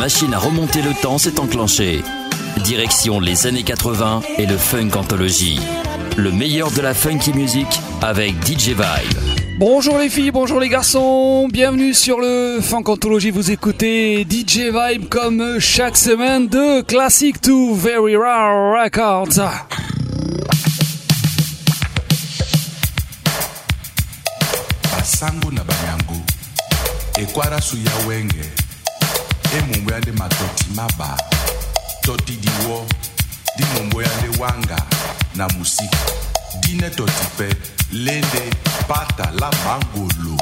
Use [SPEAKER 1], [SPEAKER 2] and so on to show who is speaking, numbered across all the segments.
[SPEAKER 1] machine à remonter le temps s'est enclenchée. Direction les années 80 et le Funk Anthology. Le meilleur de la funky music avec DJ Vibe.
[SPEAKER 2] Bonjour les filles, bonjour les garçons, bienvenue sur le Funk Anthology. Vous écoutez DJ Vibe comme chaque semaine de Classic to Very Rare Records.
[SPEAKER 3] Basango na banyango ekwara suya wenge emumbo yale matoti maba toti diwo di mumbo yale wanga na musiki dine toti pe lende pata la bangolo.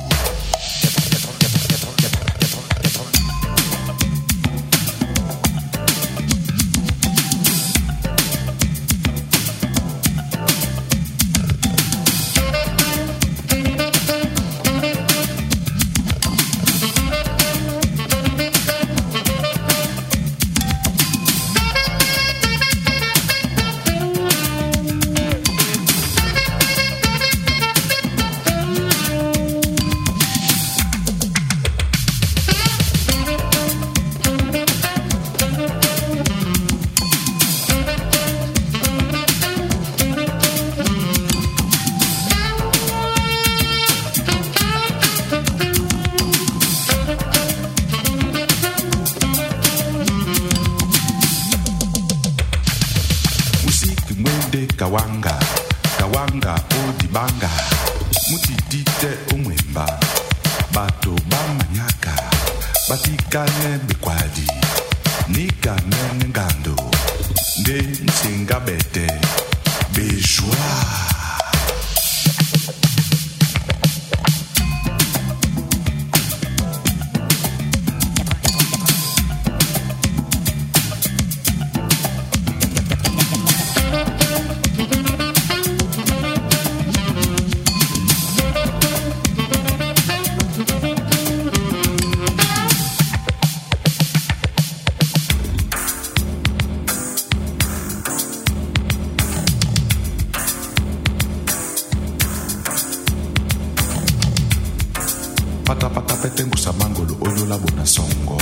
[SPEAKER 3] Kawanga, kawanga odibanga, mutidite umwemba, bato bamanyaka, batikane bekwadi, nikane ngando, nde nsinga bete, bejoie. Pata petengu samangolo onyo labo na songo.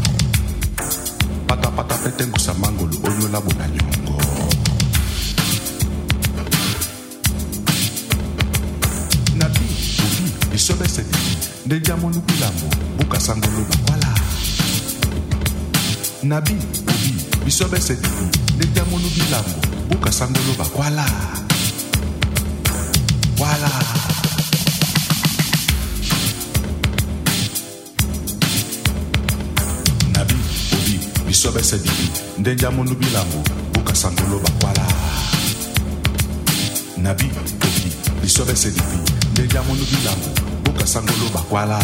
[SPEAKER 3] Pata petengu samangolo onyo labo na nyongo. Nabi, ubi, isobe sedi, ndejamo nubilambo, buka sangolo bakwala. Nabi, ubi, isobe sedi, ndejamo nubilambo, buka sangolo bakwala. Wala. Bisobe sedidi, ndenja monu bilango, buka sangolo bakwala. Nabi, obi, bisobe sedidi, ndenja monu bilango, buka sangolo bakwala.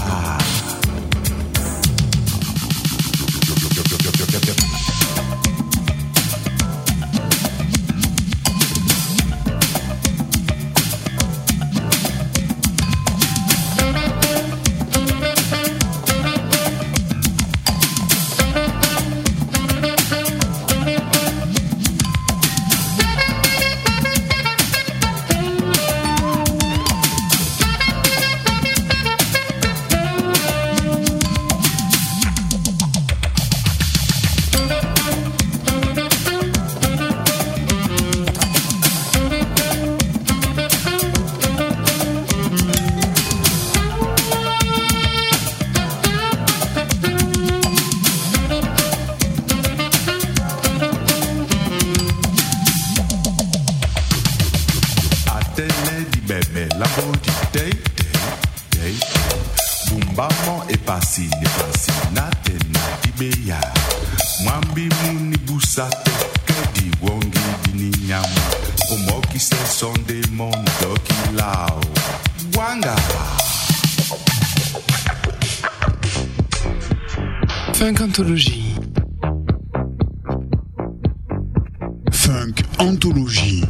[SPEAKER 4] Funk Anthology. Funk Anthology.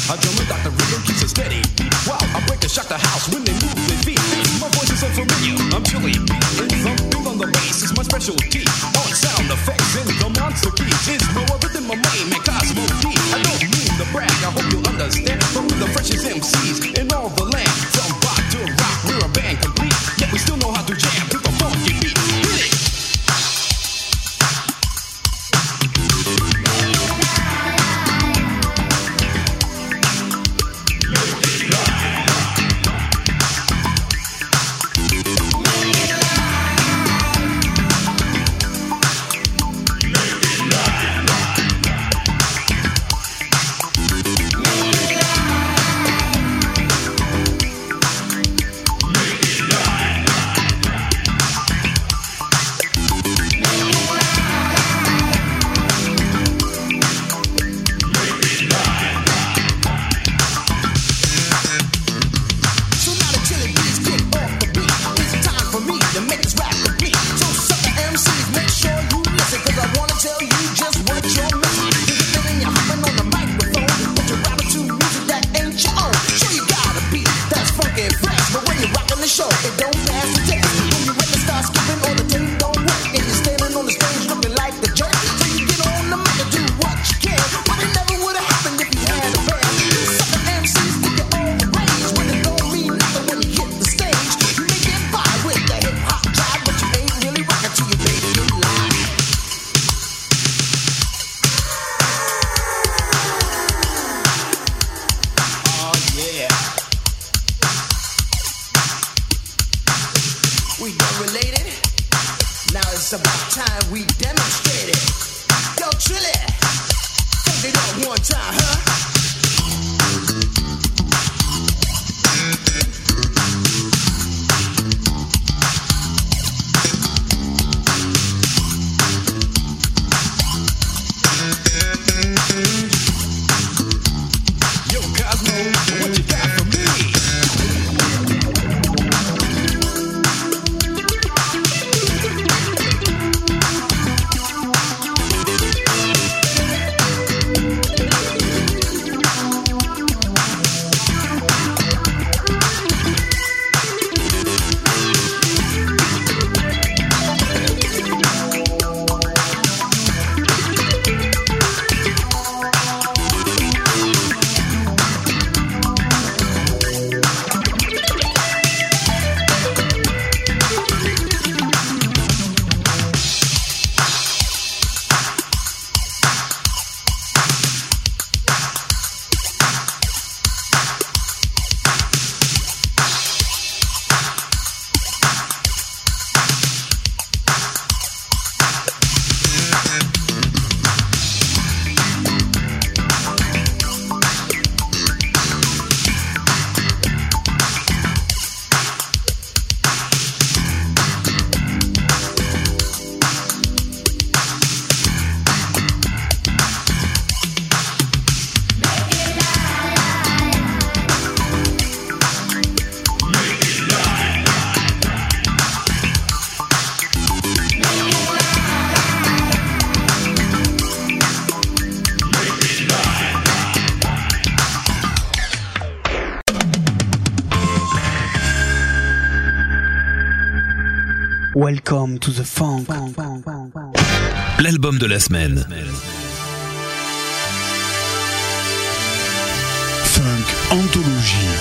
[SPEAKER 5] A drummer doctor rhythm keeps it steady. Wow, I break and shock the house when they move their feet. My voice is so familiar, I'm chilly. And thumping on the bass is my specialty. On sound effects and the monster keys is no other than my main man Cosmo D. I don't mean to brag, I hope you'll understand. But we're the freshest MCs in all the land. From rock to rock, we're a band complete. Yet we still know how to jam to the funky beat. Hit it!
[SPEAKER 4] Welcome to the funk.
[SPEAKER 1] L'album de la semaine.
[SPEAKER 4] Funk Anthologie.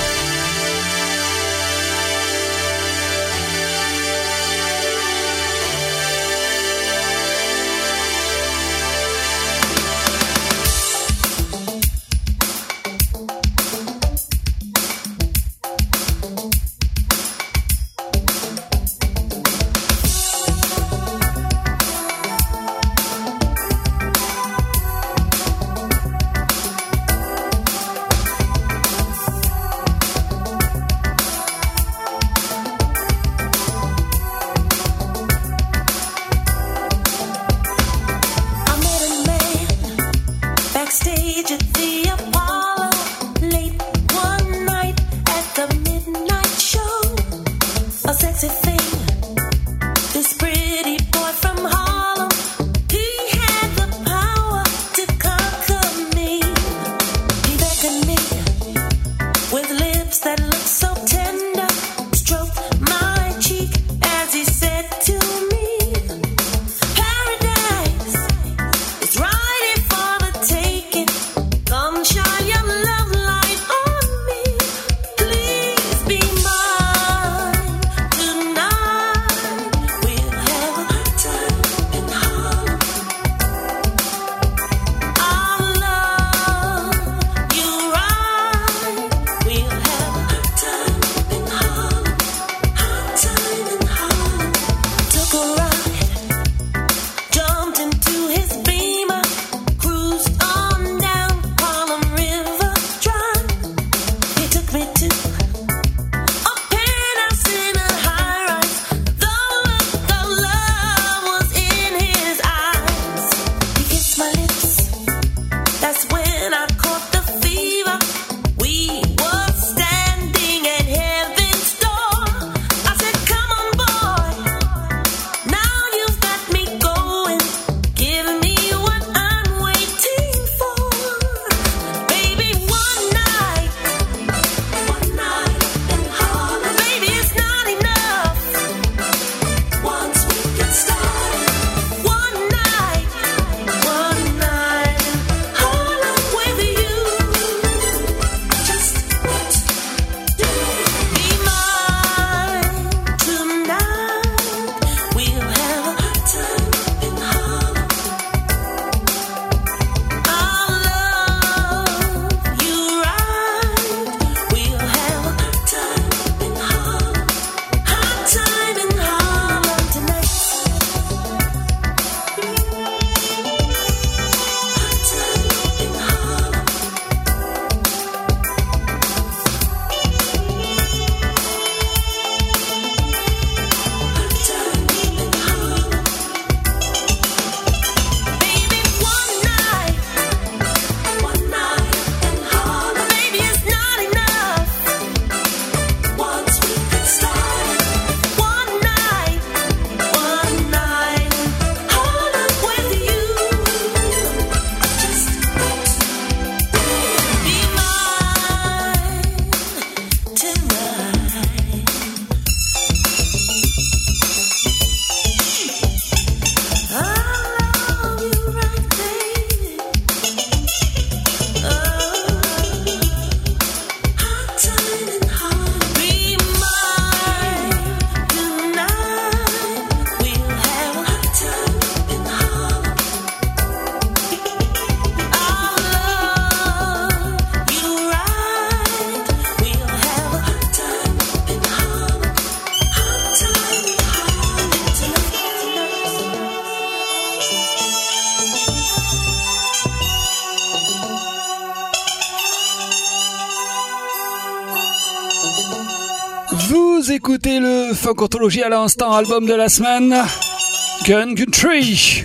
[SPEAKER 2] Vous écoutez le Funk Anthology à l'instant, album de la semaine, Gun Country.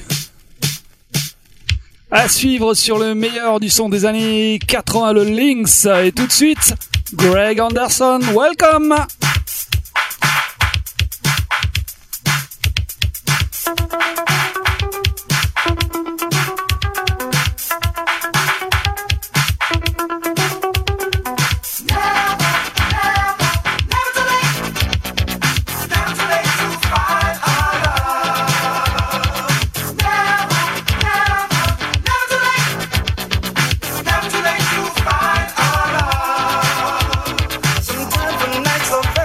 [SPEAKER 2] À suivre sur le meilleur du son des années 80, le Lynx. Et tout de suite, Greg Anderson, welcome!
[SPEAKER 6] Sometimes the nights are very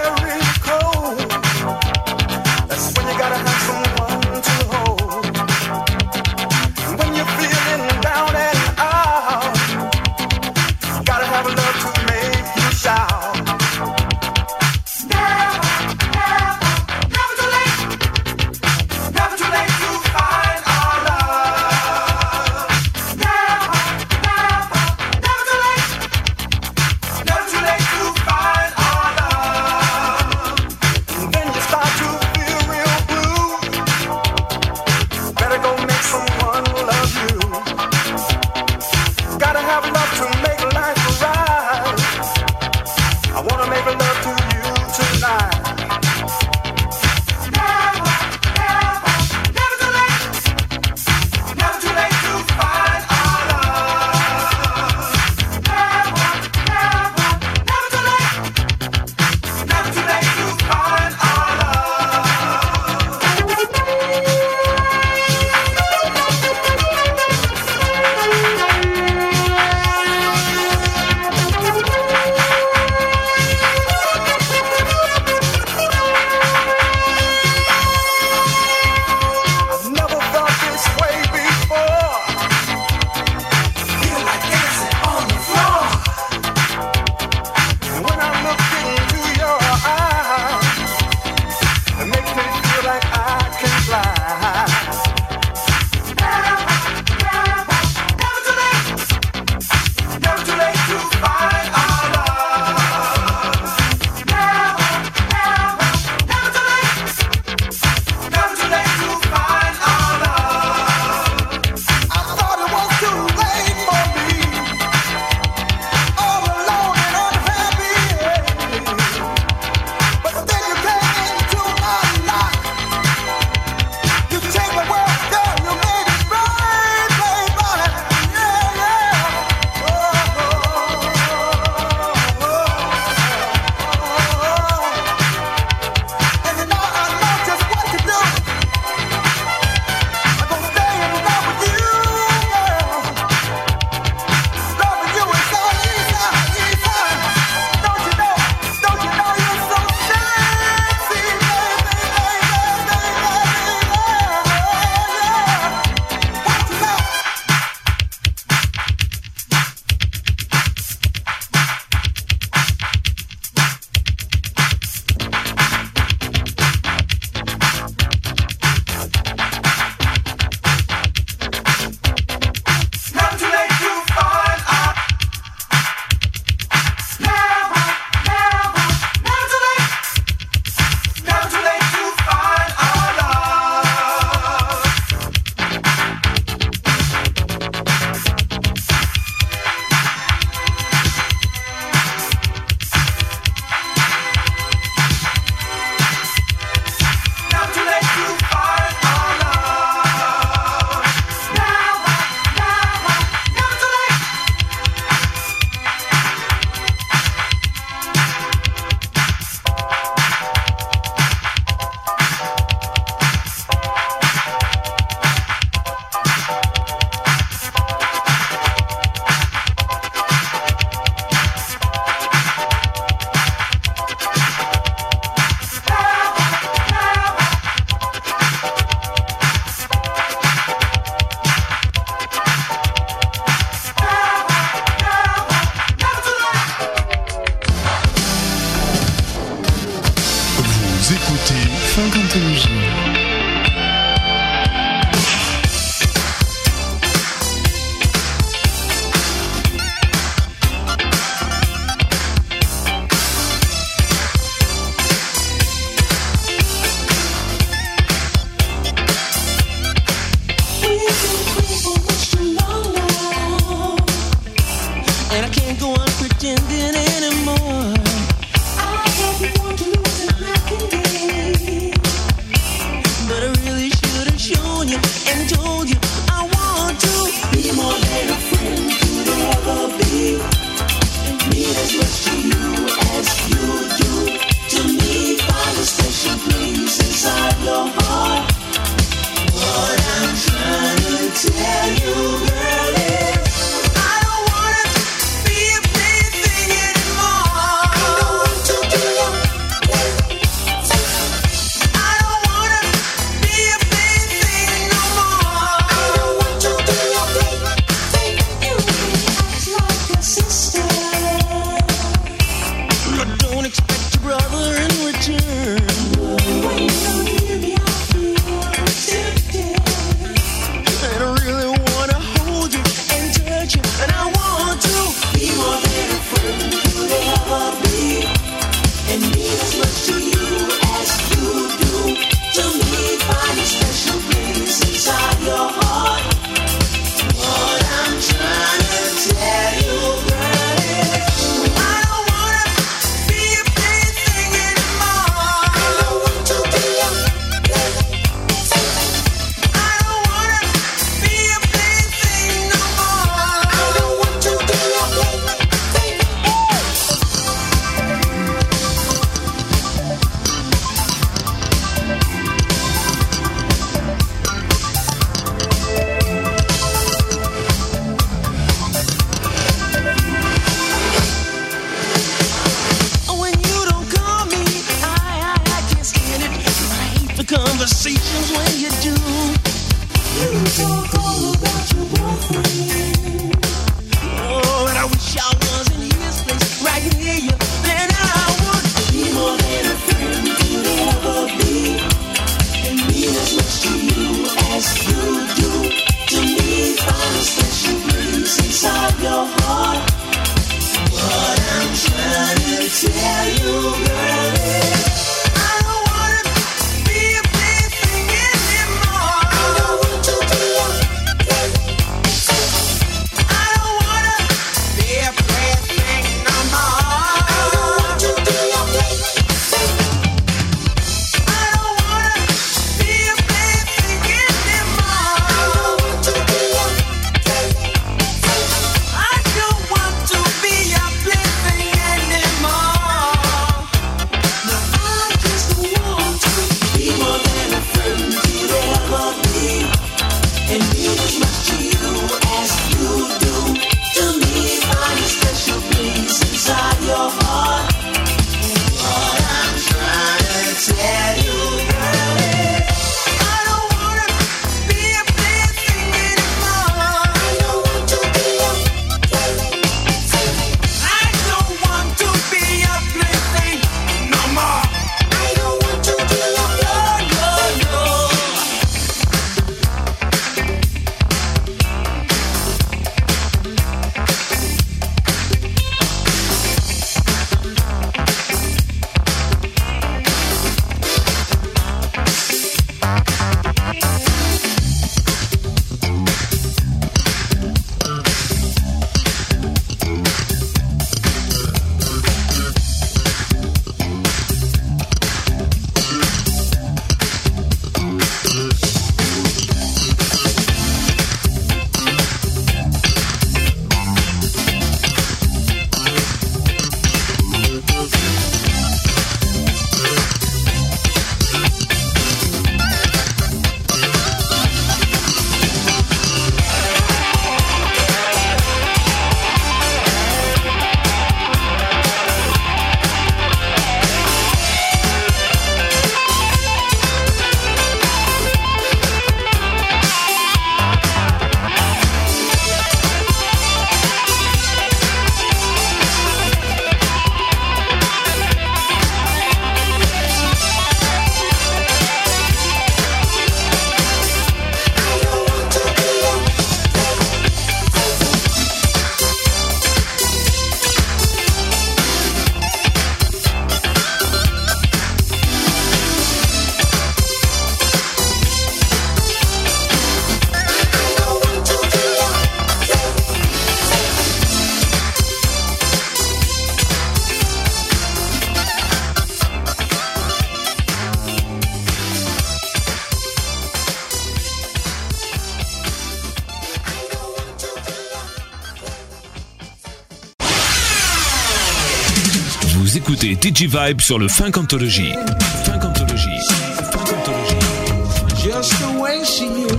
[SPEAKER 6] Vous écoutez DJ Vibe sur le Funk Anthology. Funk Anthology. Funk Anthology.
[SPEAKER 5] Just the way she is.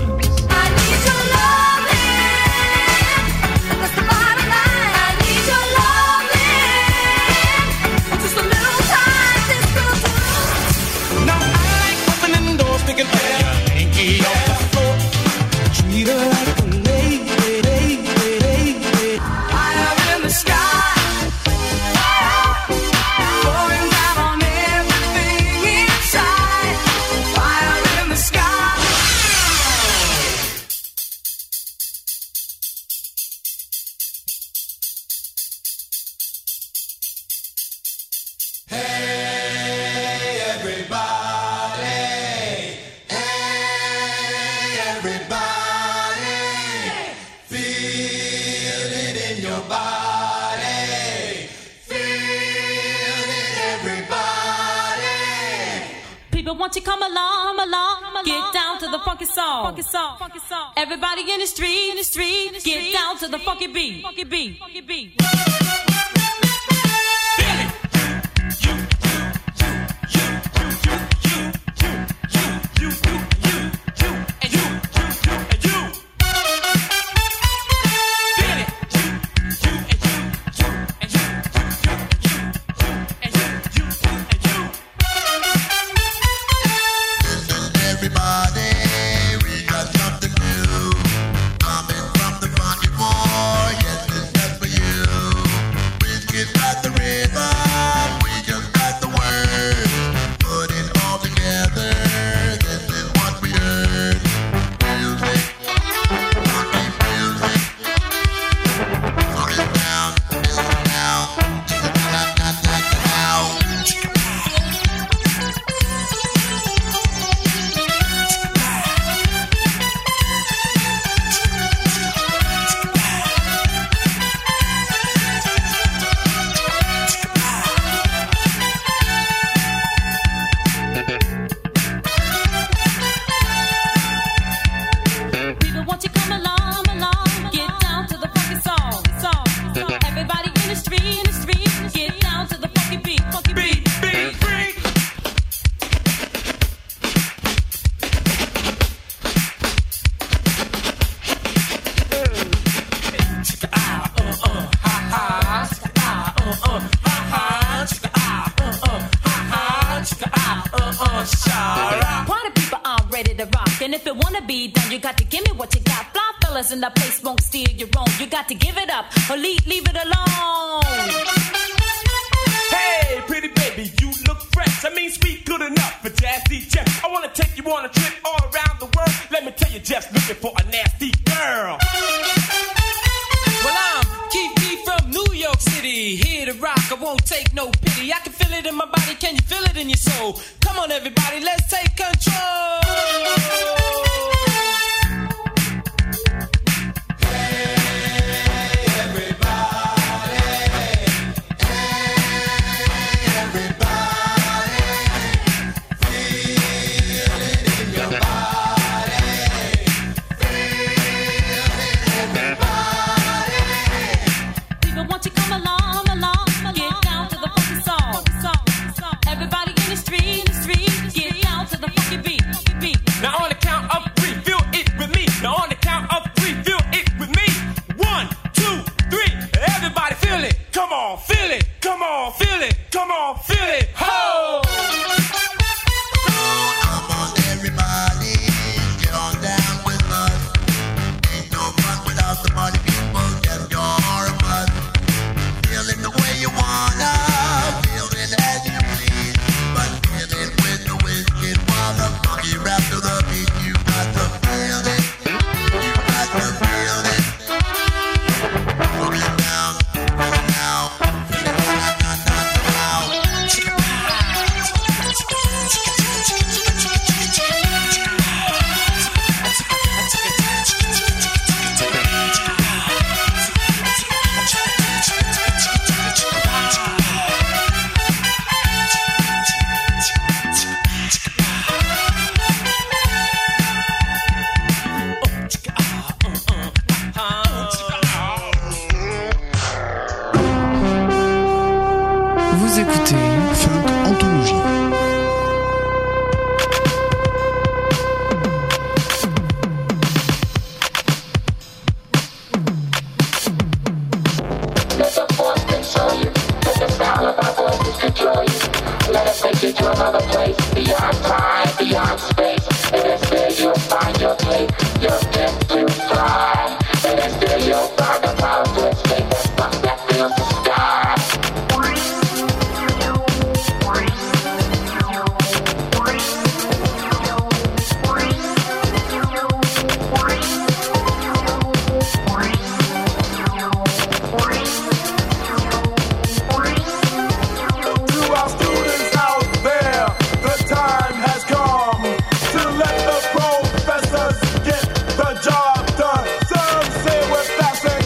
[SPEAKER 7] I need your loving. That's the bottom line. I need your loving. Just a little time, this will do.
[SPEAKER 5] Now I like opening doors, making hair, hanky off the floor. Treat her like a lady.
[SPEAKER 7] Fire in the sky. Pouring down on everything inside. Fire in the sky.
[SPEAKER 3] Hey everybody, feel it in your body, feel it everybody.
[SPEAKER 8] People, won't you come along, get down to the funky song, Everybody in the street, get down to the funky beat,
[SPEAKER 3] Everybody, we got something new.
[SPEAKER 8] street, get down to the funky beat, funky beat. Party people are ready to rock, and if it wanna be done, you got to give me what you got. Fly fellas in the place won't steal your own. You got to give it up or leave it alone.
[SPEAKER 9] Hey, pretty baby, you look fresh. I mean, sweet, good enough for Jazzy Jeff. I wanna take you on a trip all around the world. Let me tell you, Jeff's looking for a nasty girl.
[SPEAKER 10] Well, I'm Keith from New York City, here to rock. I won't take no pity. I can feel it in my body. Can you feel it in your soul? Come on, everybody, let's take control.
[SPEAKER 9] Now on the count of three, feel it with me. Now on the count of three, feel it with me. 1, 2, 3, everybody feel it. Come on, feel it. Come on, feel it. Come on, feel it. Ho!
[SPEAKER 11] Come on, everybody, get on down with us. Ain't no fun without the party people. Get your buzz. Feel it the way you wanna. Feel it as you please. But feel it with the whiskey while the funky rap to the beat. You got to feel it. You got to feel it. Put it down, put it down. Feel it now.
[SPEAKER 4] Vous écoutez Funk Anthologie.
[SPEAKER 12] Let the force control you. Let the sound of our voices control you. Let us take you to another place, beyond time, beyond space. It is there you'll find your place, your gift to fly. It is there you'll find the power to escape the funk that fills the sky.
[SPEAKER 9] To our students out there, the time has come to let the professors get the job done. Some say we're fast and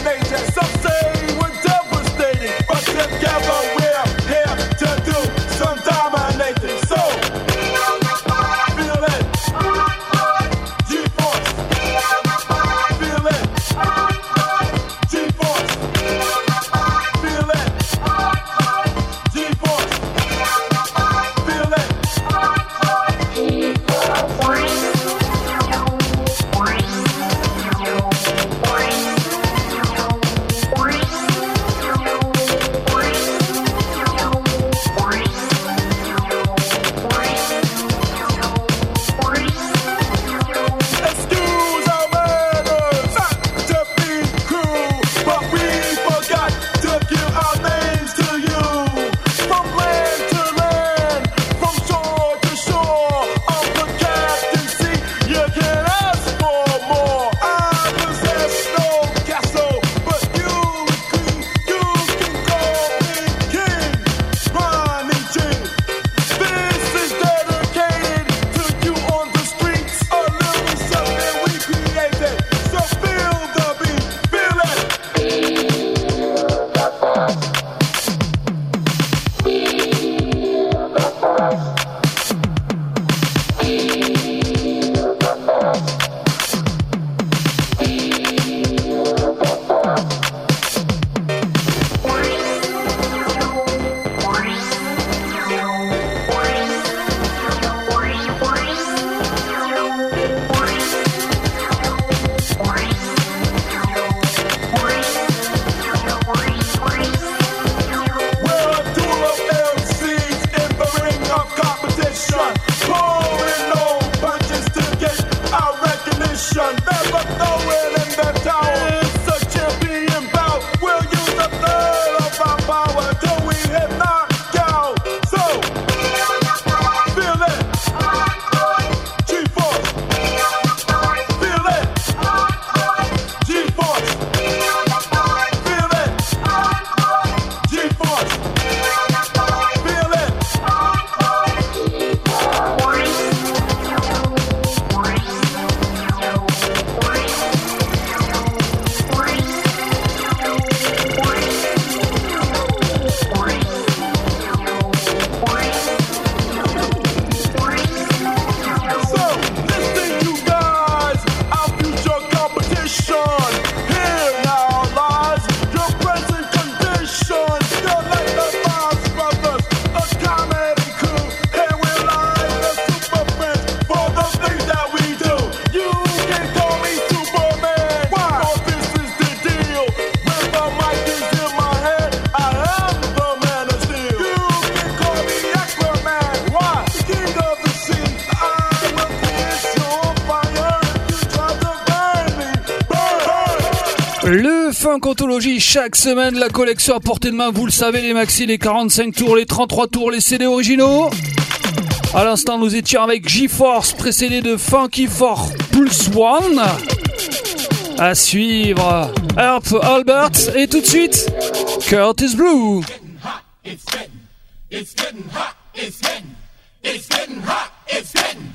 [SPEAKER 2] Le Funk Anthologie, chaque semaine, la collection à portée de main, vous le savez, les maxi, les 45 tours, les 33 tours, les CD originaux. À l'instant, nous étions avec G-Force, précédé de Funky for Pulse One. À suivre, Herb Albert, et tout de suite, Curtis Blue.
[SPEAKER 9] It's getting hot, it's getting hot, it's getting.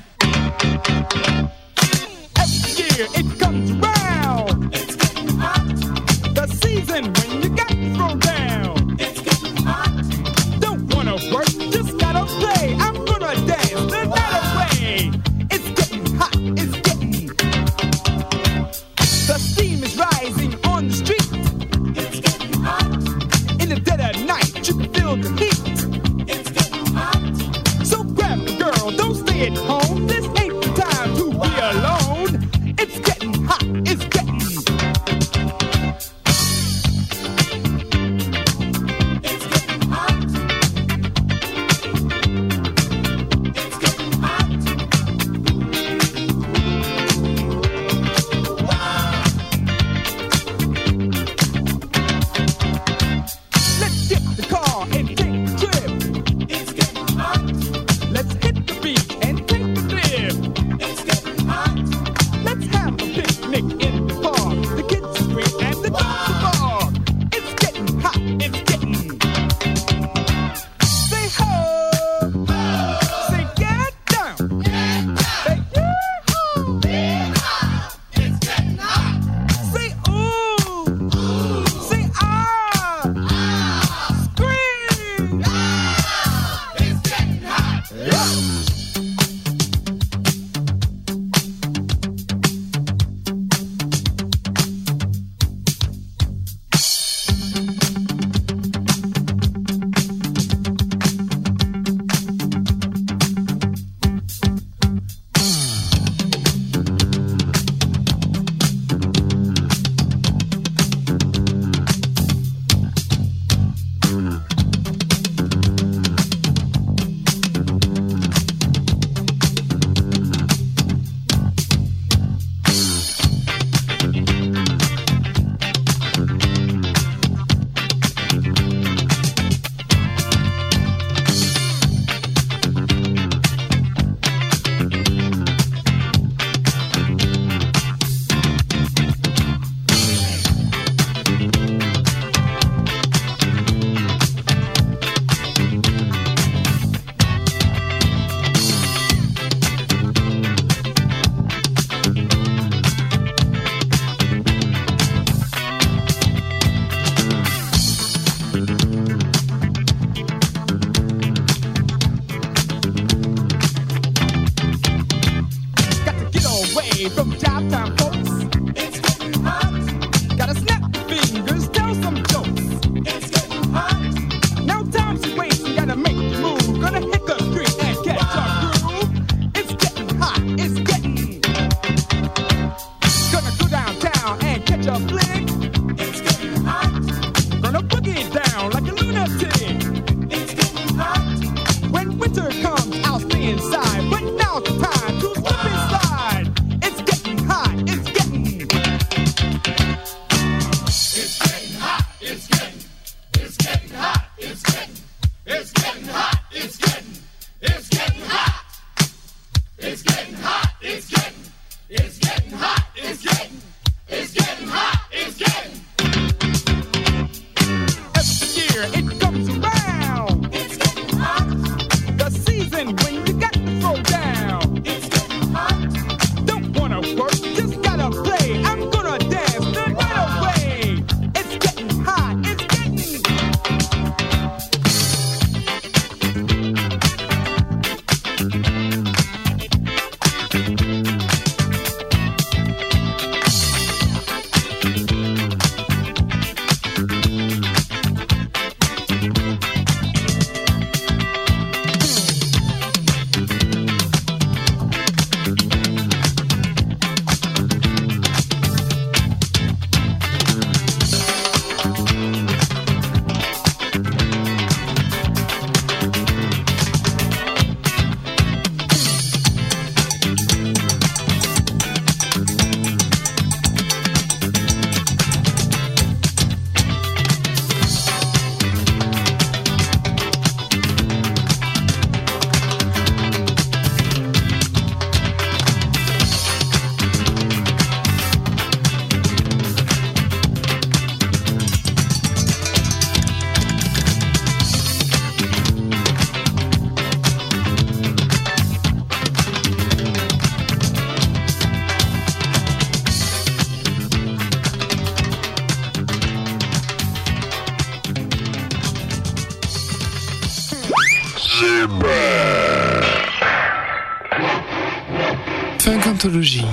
[SPEAKER 9] Every year it comes around. It's getting hot. The season when you got to throw down. It's getting hot. Don't wanna work, just gotta play. I'm gonna dance the night away. It's getting hot, it's getting. The steam is rising on the street. It's getting hot. In the dead of night, you can feel the heat. It's getting hot. So grab a girl, don't stay at home. This ain't the time to be alone. It's getting hot, it's getting. It's getting hot. It's getting hot. Wow. Let's get the car and take a trip. It's getting hot. Let's hit the beach and take the trip. It's getting hot. Let's have a picnic in the park. The kids scream and the dogs bark. It's getting hot. It's getting. Say ho. Say get down. Say yee-haw. It's getting hot. Say ooh. Say ah. Scream. It's getting hot. Got to get away from job time, folks. It's getting hot. Gotta snap your fingers, tell some jokes. It's getting hot. No time to waste, you gotta make the move. Gonna hit the street and catch a groove. It's getting hot, it's getting. Gonna go downtown and catch a flick. It's getting hot. Gonna boogie it down like a lunatic. It's getting hot. When winter comes, I'll stay inside. But now's the time to slip inside. It's getting hot, it's getting. It's getting hot, it's getting. It's getting hot, it's getting. It's getting hot, it's getting. It's getting hot. It's getting hot, it's getting. It's getting hot, it's getting. It's getting hot, it's getting.
[SPEAKER 4] Funkantologie.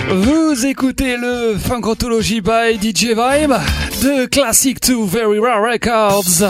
[SPEAKER 2] Vous écoutez le Funk Anthology by DJ Vibe de Classic to Very Rare Records.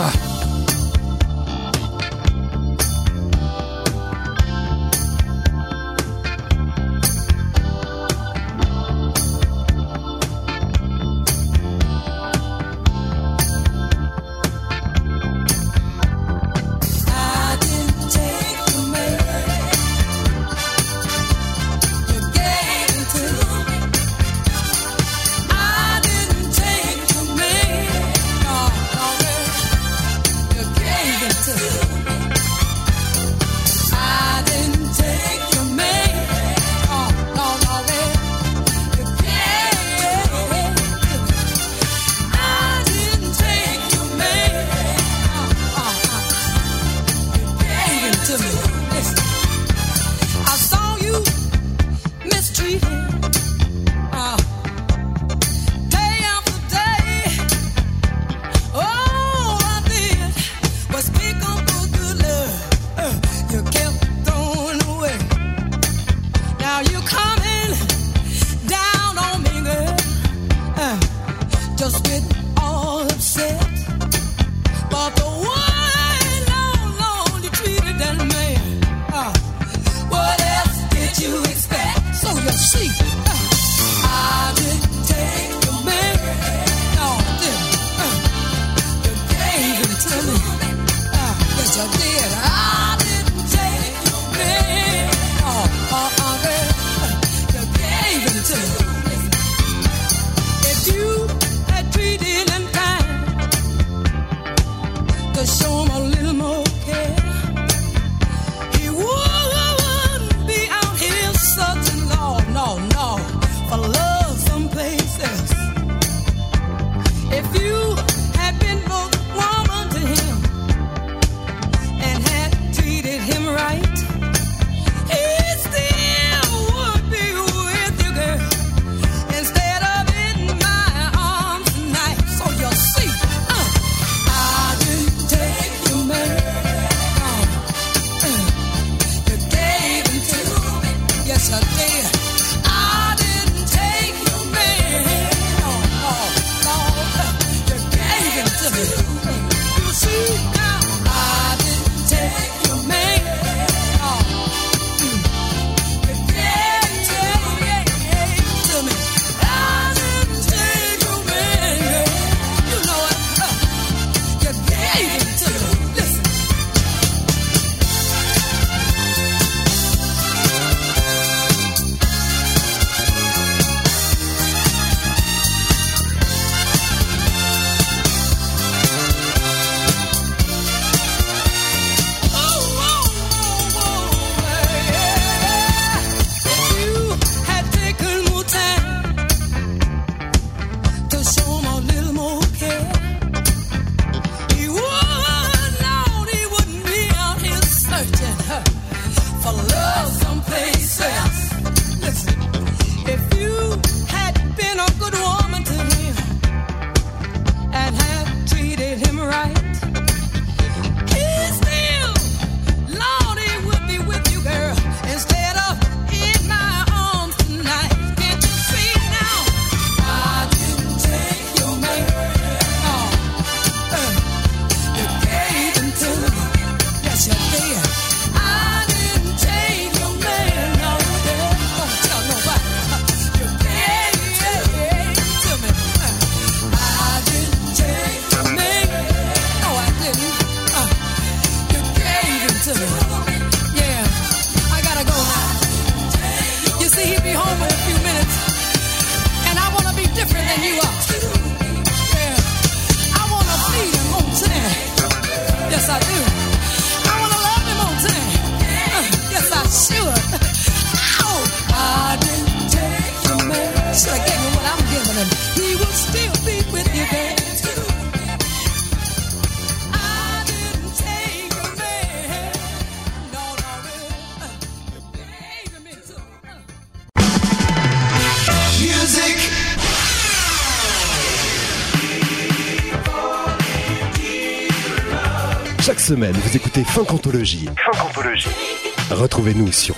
[SPEAKER 13] Chaque semaine, vous écoutez Funk Anthology.
[SPEAKER 14] Funk Anthology.
[SPEAKER 13] Retrouvez-nous sur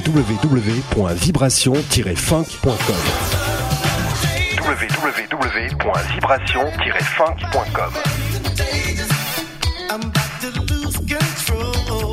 [SPEAKER 13] www.vibration-funk.com. www.vibration-funk.com.
[SPEAKER 5] I'm about to lose control.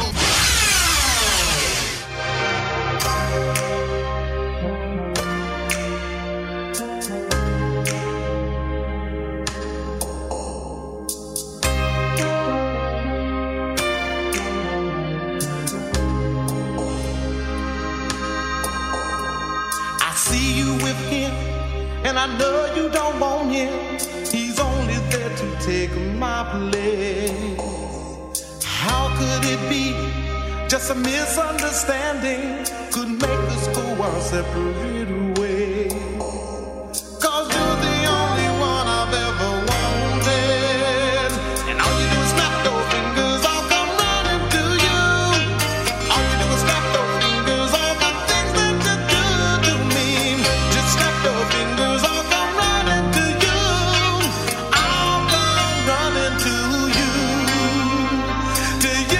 [SPEAKER 5] I see you with him, and I know you don't want him. He's only there to take my place. How could it be? Just a misunderstanding could make us go our separate ways. 'Cause you're the only one I've ever wanted, and all you do is snap your fingers, I'll come running to you. All you do is snap your fingers, all the things that you do to me. Just snap your fingers, I'll come running to you. I'll come running to you. To you.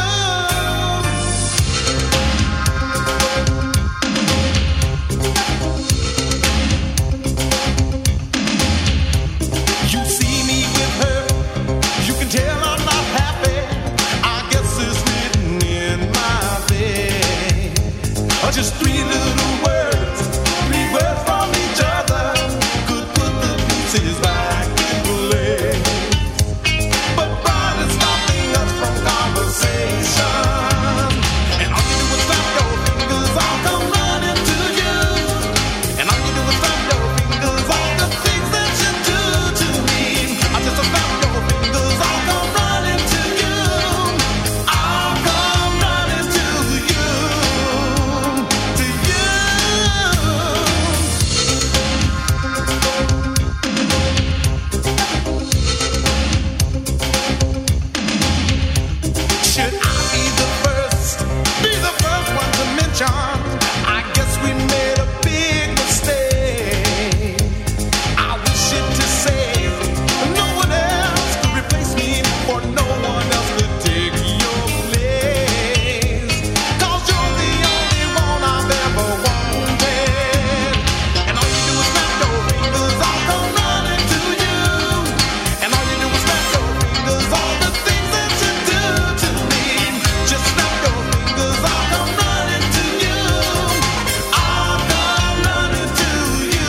[SPEAKER 5] You see me with her, you can tell I'm not happy. I guess it's written in my bed. Just three little words, three words from each other could put the pieces back in place. But pride is stopping us from conversation. And all you do is snap your fingers, I'll come running to you. And all you do is snap your fingers, all the things that you do to me. I just snap your fingers, I'll come running to you. I'll come running to you. To you. Should I be the first one to mention? I guess we made a big mistake. I wish it to say no one else could replace me, or no one else could take your place. 'Cause you're the only one I've ever wanted. And all you do is snap your fingers, I'll come running to you. And all you do is snap your fingers, all the things that you do to me. Just snap your fingers, I'll come running to you. I'll come running to you.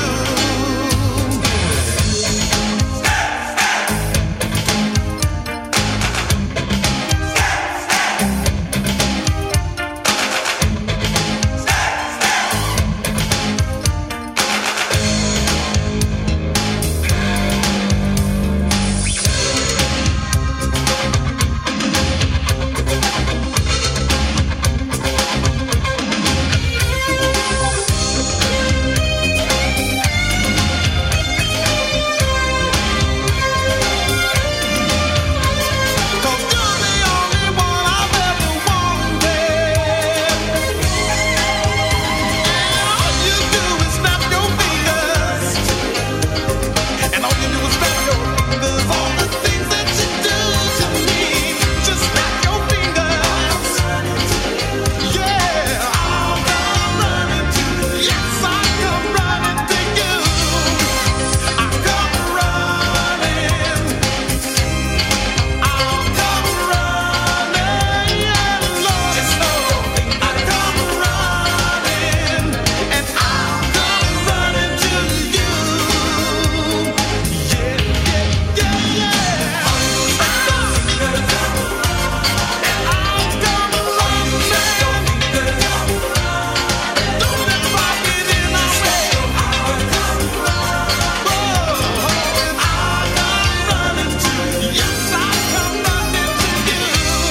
[SPEAKER 5] Cause you're the only one I've ever wanted. And all you do is snap your fingers. And all you do is snap your fingers. All the things that you do to me. Just snap your fingers. Yeah, I'll come running to you. Yes, I'll come running to you. I'll come running. I'll come running, yeah, Lord, just know I'll come running, and I'll come running to you. Yeah, yeah, yeah, yeah. I'll come running, and I'll come running. Don't let rock get in my way. I'll come running, I'll come running to you. Yes, I'll come running to you.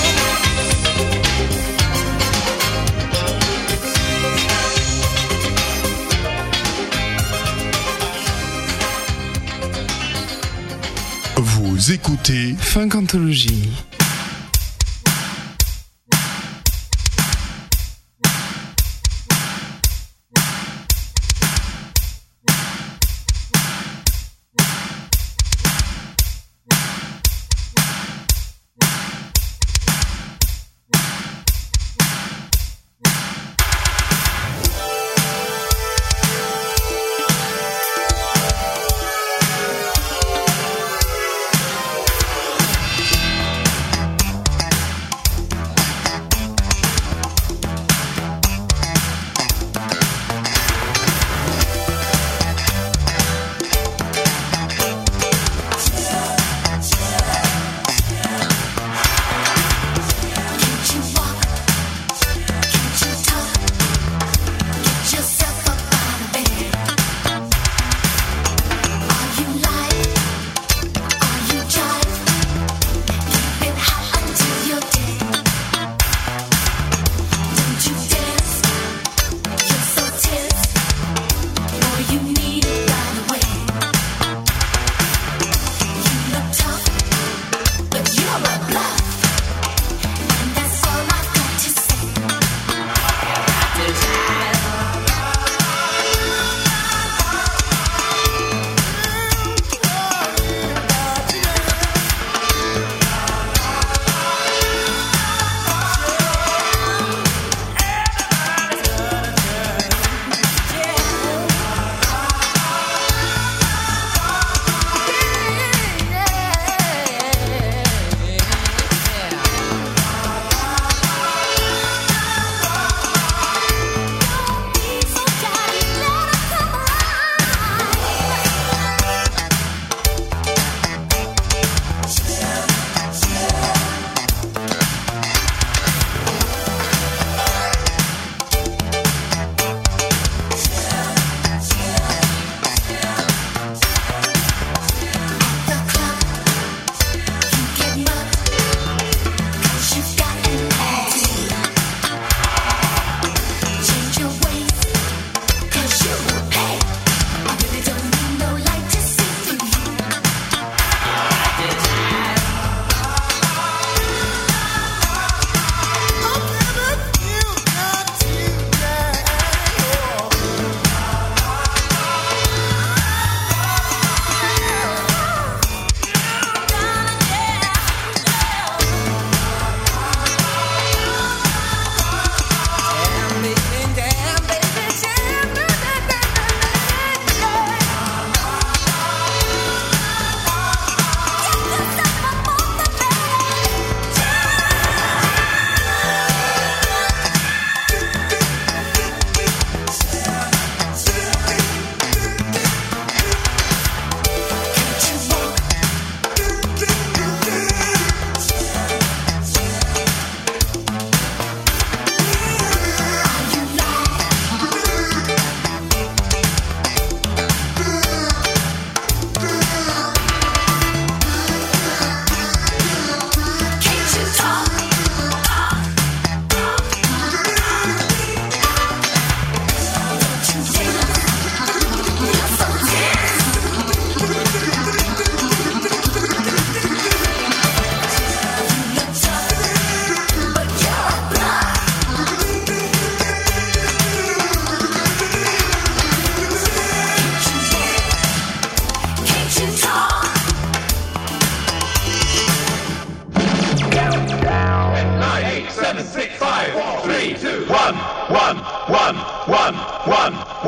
[SPEAKER 4] Vous écoutez Funk Anthology.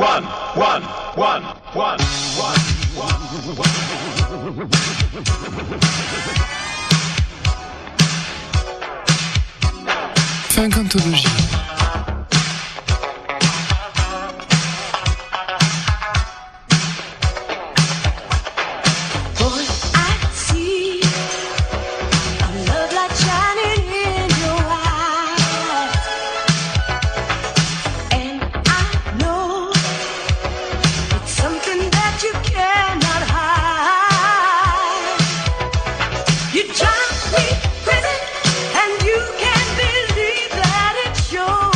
[SPEAKER 4] Funkantologie.
[SPEAKER 7] Boy, I see a love light shining in your eyes, and I know it's something that you cannot hide. You drive me crazy, and you can't believe that it's yours.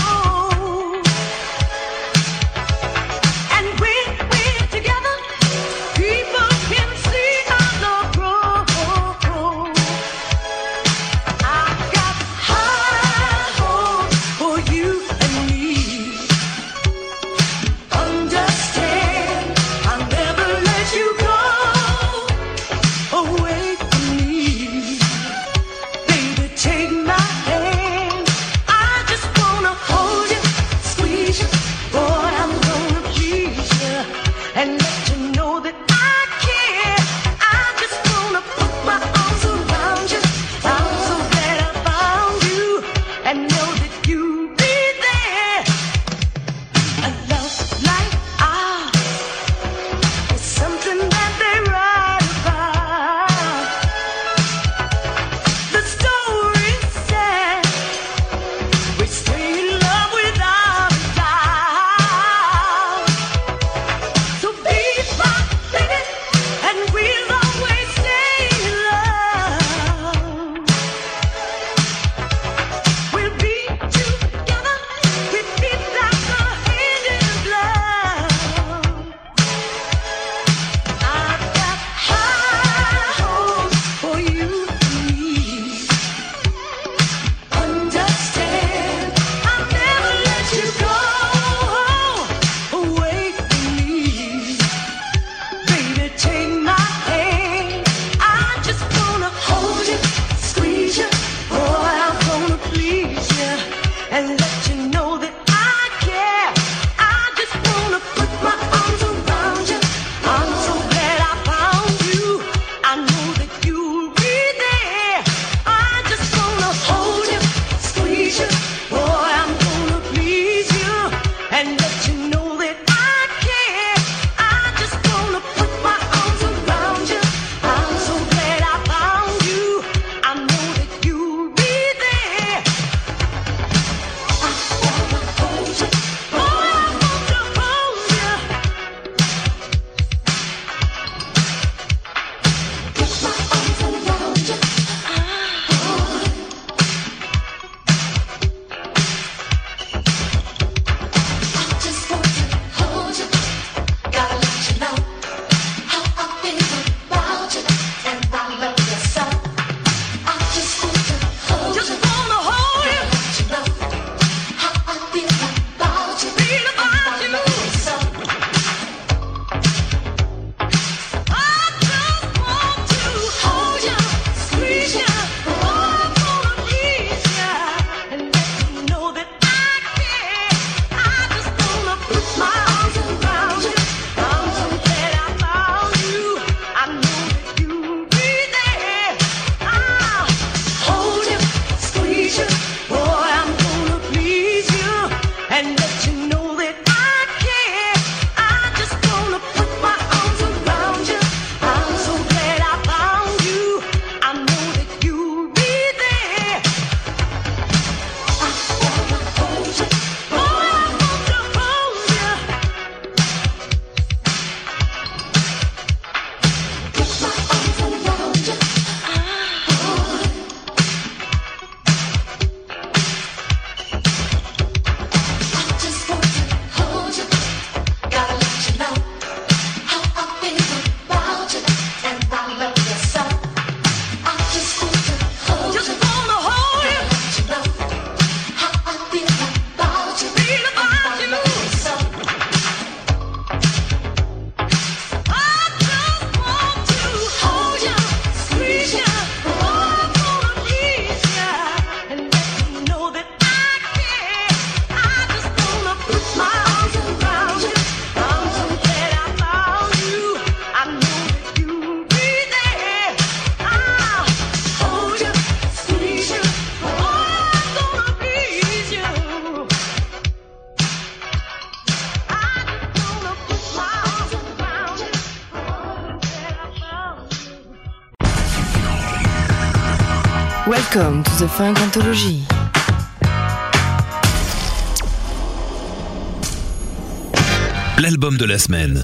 [SPEAKER 14] Welcome to the Funk Anthology.
[SPEAKER 6] L'album de la semaine.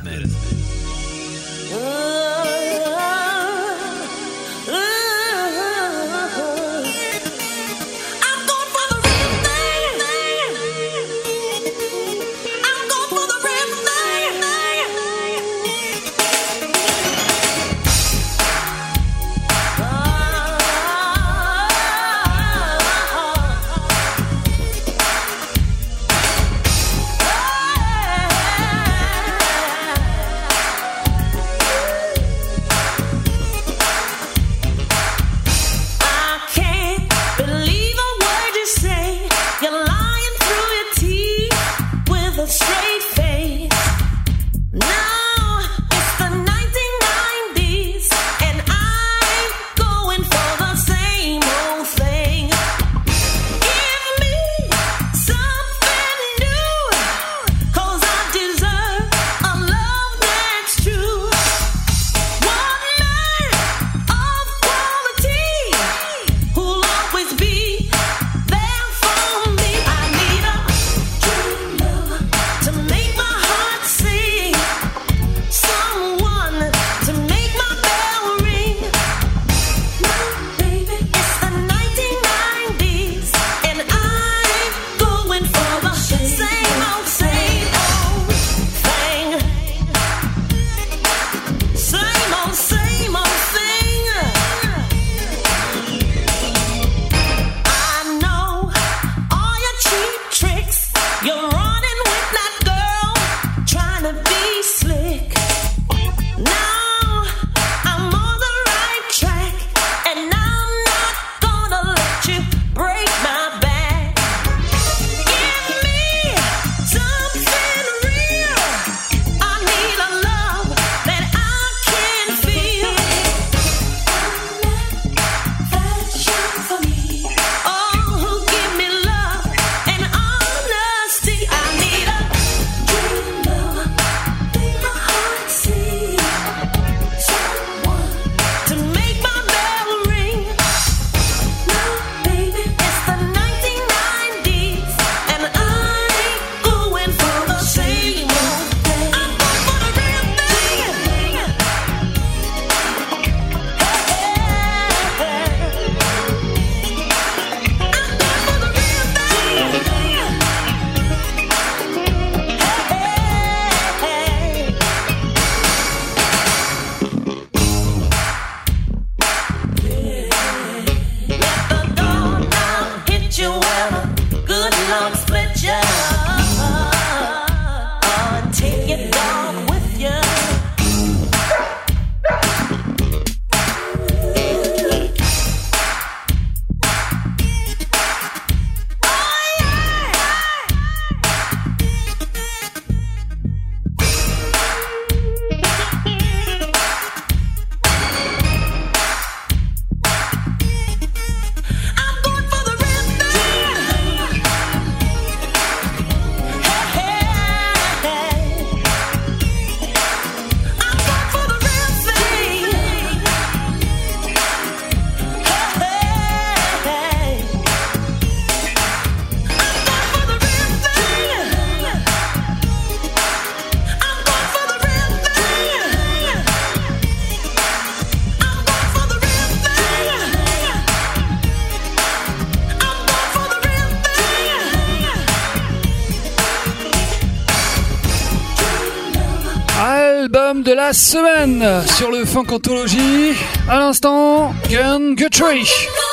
[SPEAKER 2] Album de la semaine sur le Funk Anthology. À l'instant, Gun Guthrie.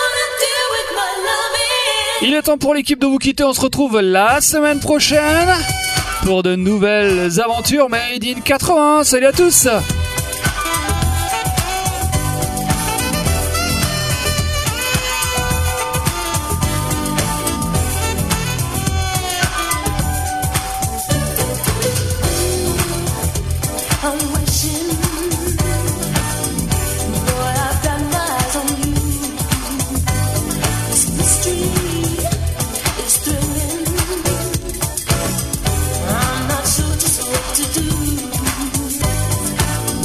[SPEAKER 2] Il est temps pour l'équipe de vous quitter. On se retrouve la semaine prochaine pour de nouvelles aventures Made in 80. Salut à tous.
[SPEAKER 7] I'm not sure just what to do.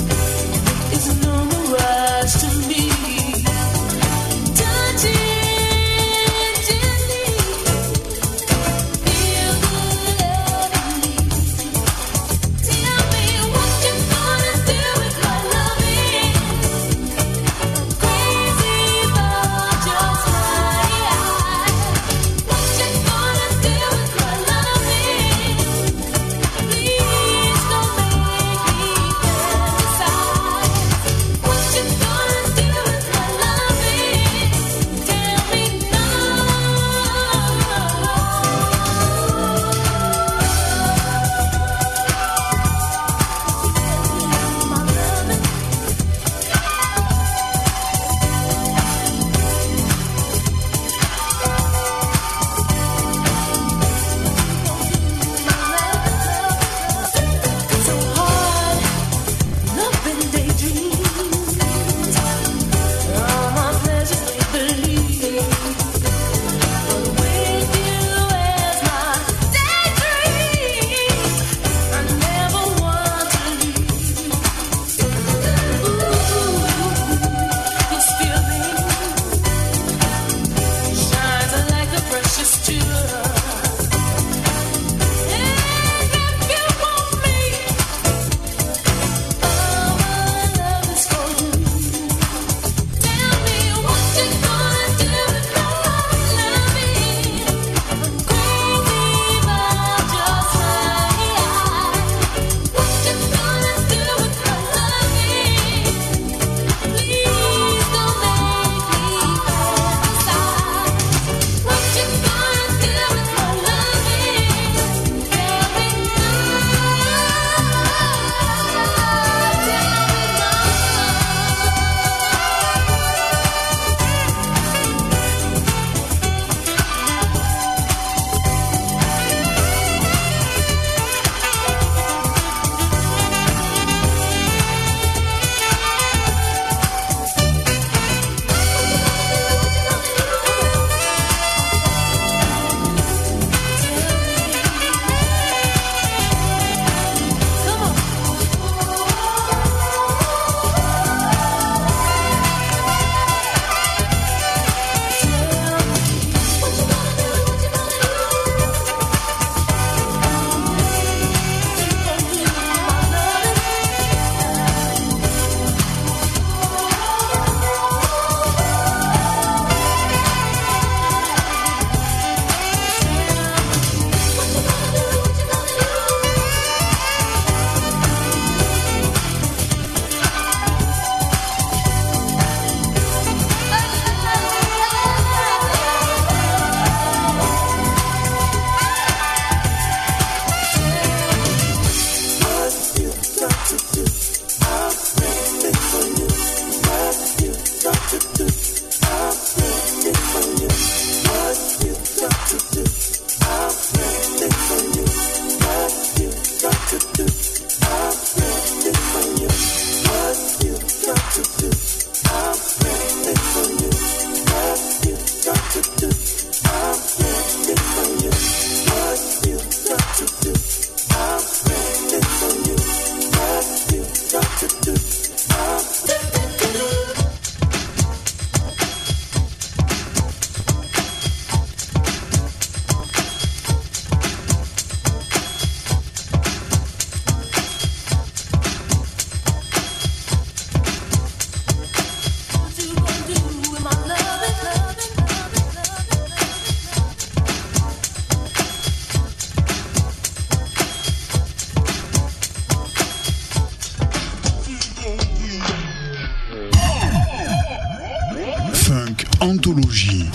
[SPEAKER 4] Anthologie.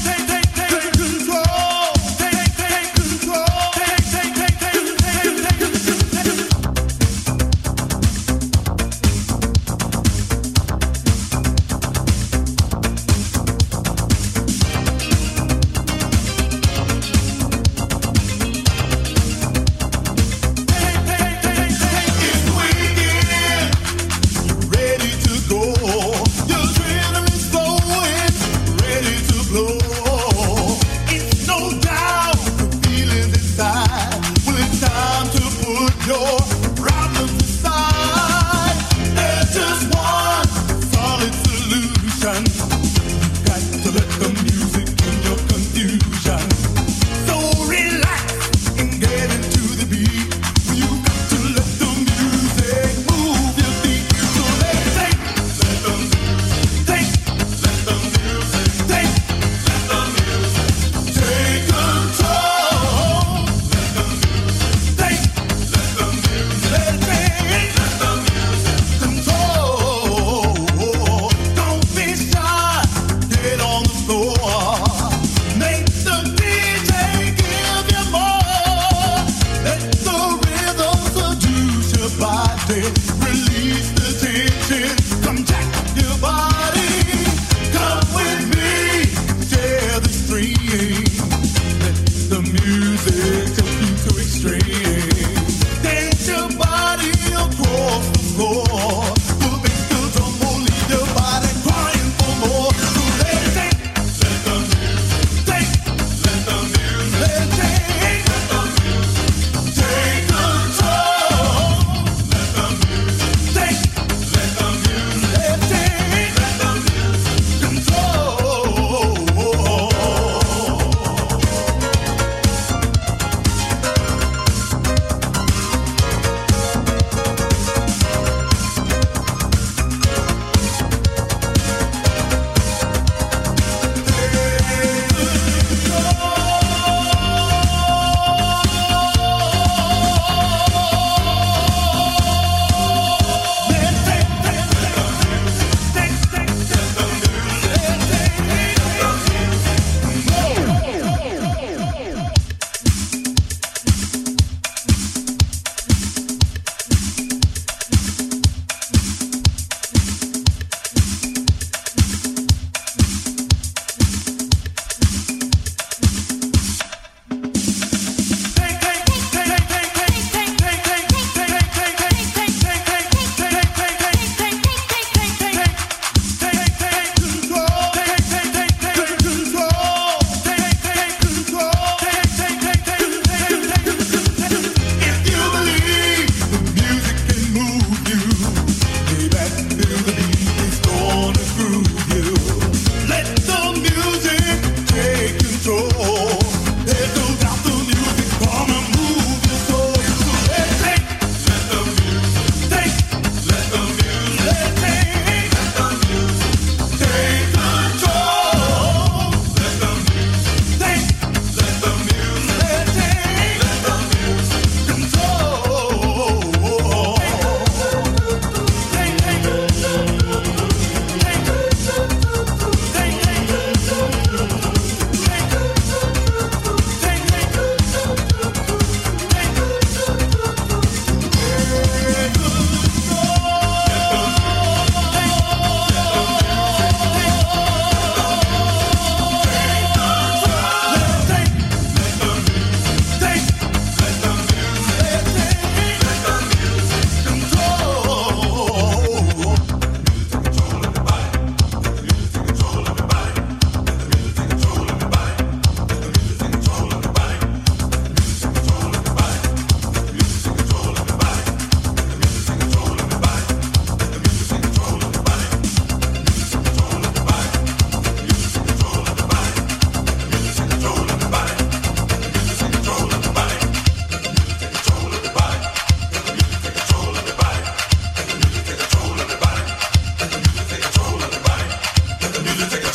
[SPEAKER 11] Control.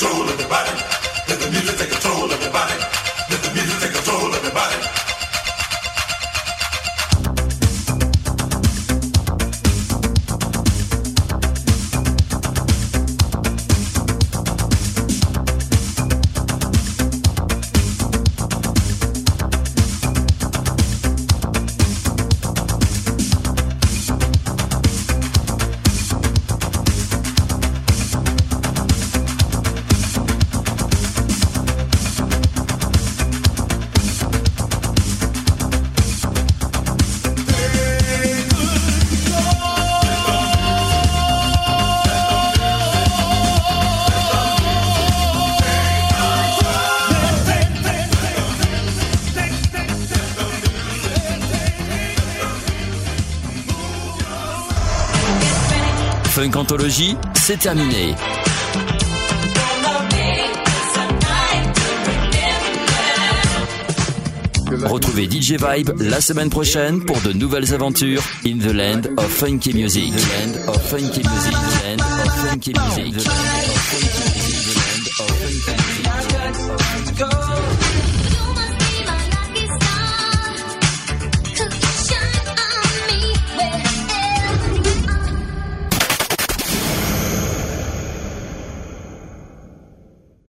[SPEAKER 3] control of your body. Let the music take control of your body. Let the music take control of your body.
[SPEAKER 1] Funk Anthologie, c'est terminé. Retrouvez DJ Vibe la semaine prochaine pour de nouvelles aventures in the land of funky music. Land of funky music. Land of funky music.